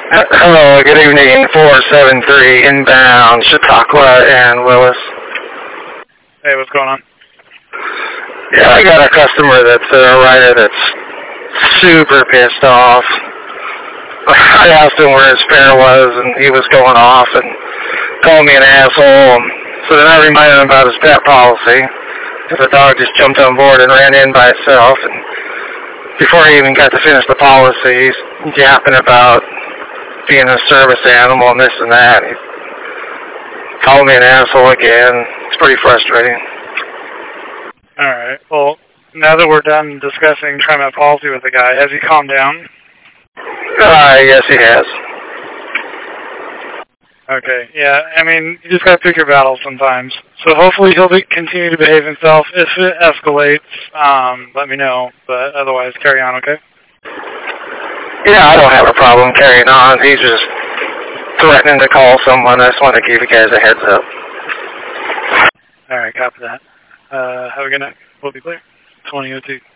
Hello, good evening, 473 inbound, Chautauqua and Willis. Hey, what's going on? Yeah, I got a customer that's a rider that's super pissed off. I asked him where his fare was, and he was going off and called me an asshole. So then I reminded him about his pet policy. The dog just jumped on board and ran in by itself. And before he even got to finish the policy, he's yapping about being a service animal and this and that. He called me an asshole again. It's pretty frustrating. Alright, well, now that we're done discussing TriMet policy with the guy, has he calmed down? Yes, he has. Okay, yeah, I mean, you just gotta pick your battles sometimes. So hopefully he'll continue to behave himself. If it escalates, let me know, but otherwise carry on, okay? Yeah, I don't have a problem carrying on. He's just threatening to call someone. I just want to give you guys a heads up. Alright, copy that. Have a good night. We'll be clear. 2002.